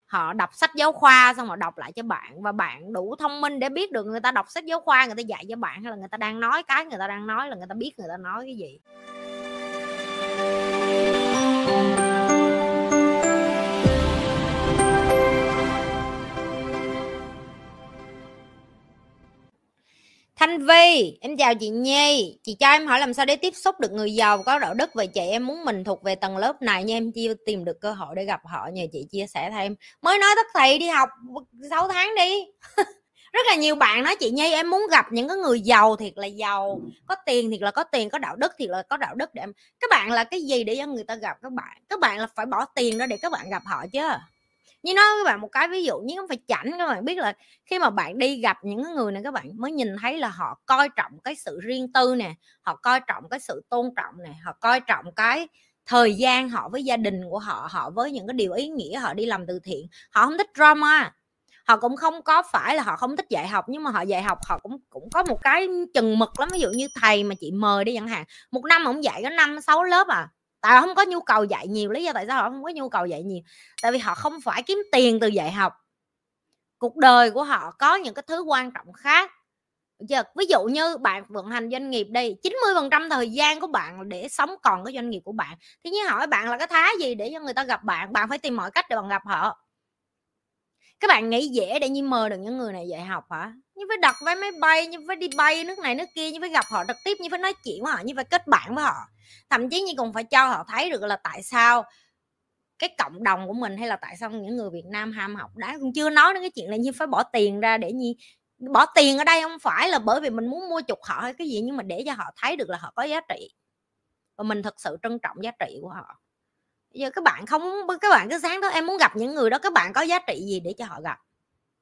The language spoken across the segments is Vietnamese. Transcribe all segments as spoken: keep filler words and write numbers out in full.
họ đọc sách giáo khoa xong họ đọc lại cho bạn, và bạn đủ thông minh để biết được người ta đọc sách giáo khoa người ta dạy cho bạn, hay là người ta đang nói cái người ta đang nói là người ta biết người ta nói cái gì. Thanh Vi, em chào chị Nhi. Chị cho em hỏi làm sao để tiếp xúc được người giàu có đạo đức vậy chị? Em muốn mình thuộc về tầng lớp này nhưng em chưa tìm được cơ hội để gặp họ, nhờ chị chia sẻ thêm. Mới nói tất thầy đi học sáu tháng đi. Rất là nhiều bạn nói chị Nhi em muốn gặp những cái người giàu thiệt là giàu, có tiền thiệt là có tiền, có đạo đức thiệt là có đạo đức để em. Các bạn là cái gì để cho người ta gặp các bạn? Các bạn là phải bỏ tiền ra để các bạn gặp họ chứ. Như nói các bạn một cái ví dụ như không phải chảnh, các bạn biết là khi mà bạn đi gặp những người này các bạn mới nhìn thấy là họ coi trọng cái sự riêng tư nè, họ coi trọng cái sự tôn trọng nè, họ coi trọng cái thời gian họ với gia đình của họ, họ với những cái điều ý nghĩa, họ đi làm từ thiện, họ không thích drama. Họ cũng không có phải là họ không thích dạy học, nhưng mà họ dạy học họ cũng cũng có một cái chừng mực lắm. Ví dụ như thầy mà chị mời đi chẳng hạn, một năm ông dạy có năm sáu lớp à, tại họ không có nhu cầu dạy nhiều. Lý do tại sao họ không có nhu cầu dạy nhiều? Tại vì họ không phải kiếm tiền từ dạy học. Cuộc đời của họ có những cái thứ quan trọng khác. Ví dụ như bạn vận hành doanh nghiệp đi, chín mươi phần trăm thời gian của bạn để sống còn cái doanh nghiệp của bạn, thì như hỏi bạn là cái thá gì để cho người ta gặp bạn? Bạn phải tìm mọi cách để bạn gặp họ. Các bạn nghĩ dễ để như mời được những người này dạy học hả? Như phải đặt vé máy bay, như phải đi bay nước này nước kia, như phải gặp họ trực tiếp, như phải nói chuyện với họ, như phải kết bạn với họ. Thậm chí như còn phải cho họ thấy được là tại sao cái cộng đồng của mình, hay là tại sao những người Việt Nam ham học. Đã cũng chưa nói đến cái chuyện là như phải bỏ tiền ra để như bỏ tiền ở đây không phải là bởi vì mình muốn mua chuộc họ hay cái gì, nhưng mà để cho họ thấy được là họ có giá trị và mình thật sự trân trọng giá trị của họ. Bây giờ các bạn không, các bạn cứ sáng đó em muốn gặp những người đó, các bạn có giá trị gì để cho họ gặp?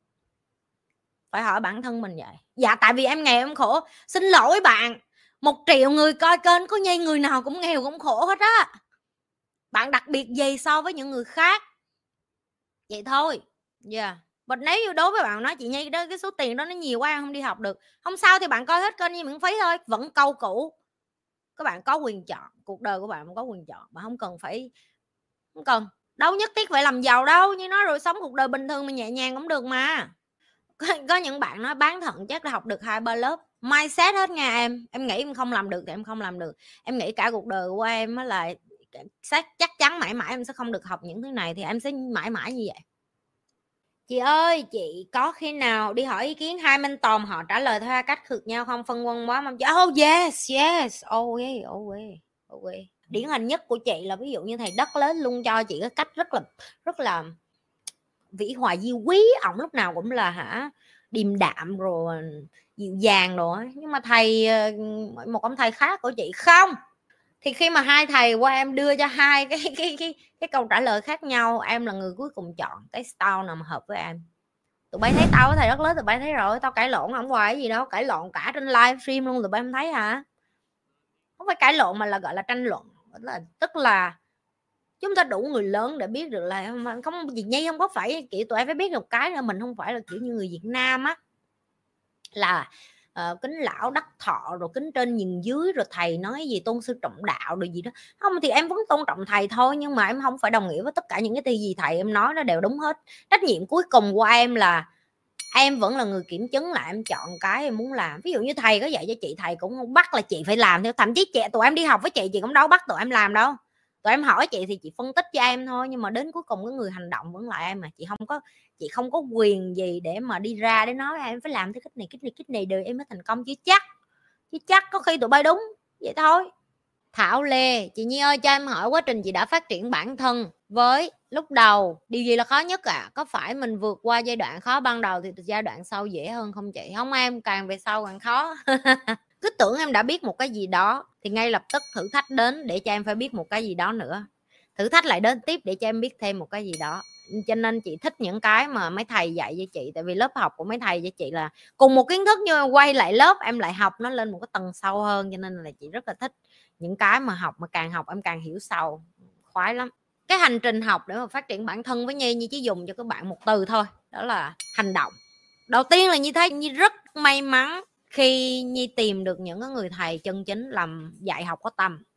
Phải hỏi bản thân mình vậy. Dạ tại vì em nghèo em khổ. Xin lỗi bạn, một triệu người coi kênh có như người nào cũng nghèo cũng khổ hết á. Bạn đặc biệt gì so với những người khác? Vậy thôi. Dạ yeah. Và nếu như đối với bạn nói chị Nhi đó, cái số tiền đó nó nhiều quá em không đi học được, không sao thì bạn coi hết kênh như miễn phí thôi. Vẫn câu cũ, các bạn có quyền chọn, cuộc đời của bạn không có quyền chọn, mà không cần phải, không cần đâu nhất thiết phải làm giàu đâu. Như nói rồi sống cuộc đời bình thường mà nhẹ nhàng cũng được mà. Có, có những bạn nói bán thận chắc là học được hai ba lớp, mindset hết nha em. Em nghĩ em không làm được thì em không làm được. Em nghĩ cả cuộc đời của em là chắc chắn mãi mãi em sẽ không được học những thứ này, thì em sẽ mãi mãi như vậy. Chị ơi, chị có khi nào đi hỏi ý kiến hai mentor họ trả lời theo hai cách khác nhau không? Phân vân quá không chị? Oh yes, yes, always, always, always. Điển hình nhất của chị là ví dụ như thầy Đất Lớn luôn cho chị cái cách rất là rất là vĩ hòa di quý. Ổng lúc nào cũng là hả điềm đạm rồi dịu dàng rồi. Nhưng mà thầy, một ông thầy khác của chị không. Thì khi mà hai thầy qua em đưa cho hai cái cái cái cái câu trả lời khác nhau, em là người cuối cùng chọn cái style nào mà hợp với em. Tụi bay thấy tao với thầy Đất Lớn, tụi bay thấy rồi, tao cãi lộn không hoài gì đâu, cãi lộn cả trên livestream luôn, tụi bay em thấy hả? Không phải cãi lộn mà là gọi là tranh luận, là tức là chúng ta đủ người lớn để biết được là không, gì Nhi không có phải kiểu tụi em phải biết một cái là mình không phải là kiểu như người Việt Nam á, là uh, kính lão đắc thọ rồi kính trên nhìn dưới rồi thầy nói gì tôn sư trọng đạo rồi gì đó. Không thì em vẫn tôn trọng thầy thôi, nhưng mà em không phải đồng nghĩa với tất cả những cái gì thầy em nói nó đều đúng hết. Trách nhiệm cuối cùng của em là em vẫn là người kiểm chứng lại, em chọn cái em muốn làm. Ví dụ như thầy có dạy cho chị, thầy cũng không bắt là chị phải làm theo. Thậm chí chị, tụi em đi học với chị chị cũng đâu bắt tụi em làm đâu. Tụi em hỏi chị thì chị phân tích cho em thôi, nhưng mà đến cuối cùng cái người hành động vẫn là em mà. Chị không có chị không có quyền gì để mà đi ra để nói em phải làm theo cách này cách này cách này đời em mới thành công. Chứ chắc chứ chắc có khi tụi bay đúng vậy thôi. Thảo Lê, chị Nhi ơi cho em hỏi quá trình chị đã phát triển bản thân với lúc đầu điều gì là khó nhất ạ? À? Có phải mình vượt qua giai đoạn khó ban đầu thì giai đoạn sau dễ hơn không chị? Không em, càng về sau càng khó. Cứ tưởng em đã biết một cái gì đó thì ngay lập tức thử thách đến để cho em phải biết một cái gì đó nữa. Thử thách lại đến tiếp để cho em biết thêm một cái gì đó. Cho nên chị thích những cái mà mấy thầy dạy cho chị. Tại vì lớp học của mấy thầy cho chị là cùng một kiến thức, nhưng quay lại lớp em lại học nó lên một cái tầng sâu hơn. Cho nên là chị rất là thích những cái mà học, mà càng học em càng hiểu sâu, khoái lắm. Cái hành trình học để mà phát triển bản thân với Nhi, Nhi chỉ dùng cho các bạn một từ thôi, đó là hành động. Đầu tiên là Nhi thấy Nhi rất may mắn khi Nhi tìm được những người thầy chân chính làm dạy học có tâm.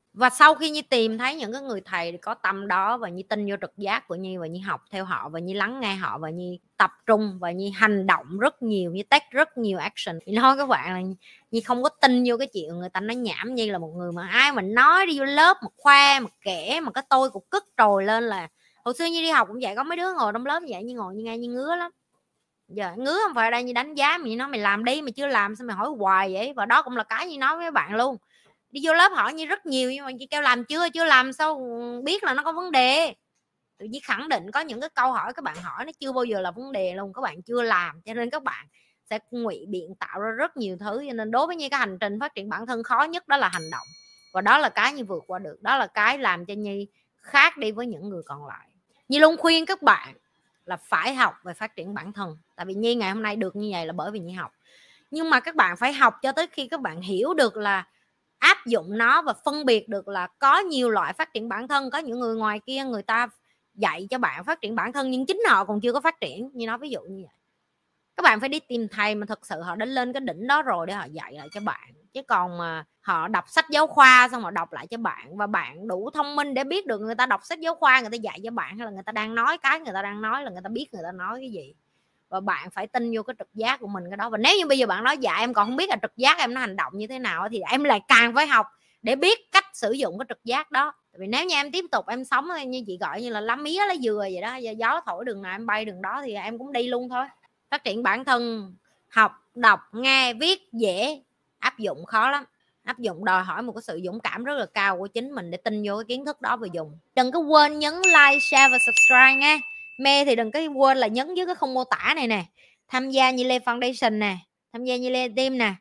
Và sau khi Nhi tìm thấy những cái người thầy có tâm đó và Nhi tin vô trực giác của Nhi và Nhi học theo họ và Nhi lắng nghe họ và Nhi tập trung và Nhi hành động rất nhiều, Nhi take rất nhiều action. Nhi nói các bạn là Nhi không có tin vô cái chuyện người ta nói nhảm. Nhi là một người mà ai mình nói đi vô lớp mà khoe mà kể mà cái tôi cũng cất trồi lên. Là hồi xưa Nhi đi học cũng vậy, có mấy đứa ngồi trong lớp vậy Nhi ngồi Nhi nghe Nhi ngứa lắm. Giờ ngứa không phải ở đây Nhi đánh giá mày, nói mày làm đi, mày chưa làm sao mày hỏi hoài vậy. Và đó cũng là cái Nhi nói với các bạn luôn. Đi vô lớp hỏi Nhi rất nhiều nhưng mà chị kêu làm chưa, chưa làm sao biết là nó có vấn đề. Tự nhiên khẳng định có những cái câu hỏi các bạn hỏi nó chưa bao giờ là vấn đề luôn, các bạn chưa làm cho nên các bạn sẽ ngụy biện tạo ra rất nhiều thứ. Cho nên đối với Nhi cái hành trình phát triển bản thân khó nhất đó là hành động, và đó là cái Nhi vượt qua được, đó là cái làm cho Nhi khác đi với những người còn lại. Nhi luôn khuyên các bạn là phải học về phát triển bản thân. Tại vì Nhi ngày hôm nay được như vậy là bởi vì Nhi học, nhưng mà các bạn phải học cho tới khi các bạn hiểu được là áp dụng nó và phân biệt được là có nhiều loại phát triển bản thân. Có những người ngoài kia người ta dạy cho bạn phát triển bản thân nhưng chính họ còn chưa có phát triển. Như nói ví dụ như vậy, các bạn phải đi tìm thầy mà thật sự họ đã lên cái đỉnh đó rồi để họ dạy lại cho bạn. Chứ còn mà họ đọc sách giáo khoa xong họ đọc lại cho bạn và bạn đủ thông minh để biết được người ta đọc sách giáo khoa người ta dạy cho bạn hay là người ta đang nói cái người ta đang nói là người ta biết người ta nói cái gì. Và bạn phải tin vô cái trực giác của mình cái đó. Và nếu như bây giờ bạn nói dạ em còn không biết là trực giác em nó hành động như thế nào thì em lại càng phải học để biết cách sử dụng cái trực giác đó. Tại vì nếu như em tiếp tục em sống như chị gọi như là lá mía lá dừa vậy đó, gió thổi đường nào em bay đường đó thì em cũng đi luôn thôi. Phát triển bản thân, học, đọc, nghe, viết dễ, áp dụng khó lắm. Áp dụng đòi hỏi một cái sự dũng cảm rất là cao của chính mình để tin vô cái kiến thức đó và dùng. Đừng có quên nhấn like, share và subscribe nha. Mê thì đừng có quên là nhấn dưới cái khung mô tả này nè, tham gia Nhi Lê Foundation nè, tham gia Nhi Lê Team nè,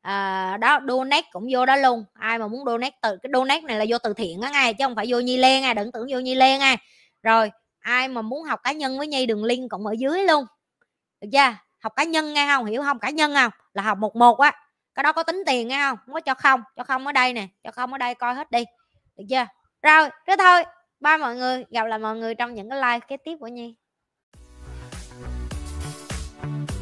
à, đó donate cũng vô đó luôn. Ai mà muốn donate, từ cái donate này là vô từ thiện á ngay chứ không phải vô Nhi Lê nha, đừng tưởng vô Nhi Lê nha. Rồi ai mà muốn học cá nhân với Nhi đường link cũng ở dưới luôn, được chưa? Học cá nhân nghe không, hiểu không? Cá nhân không là học một một á, cái đó có tính tiền nghe không, không có cho không, cho không ở đây nè, cho không ở đây coi hết đi, được chưa? Rồi thế thôi, bye mọi người, gặp lại mọi người trong những cái live kế tiếp của Nhi.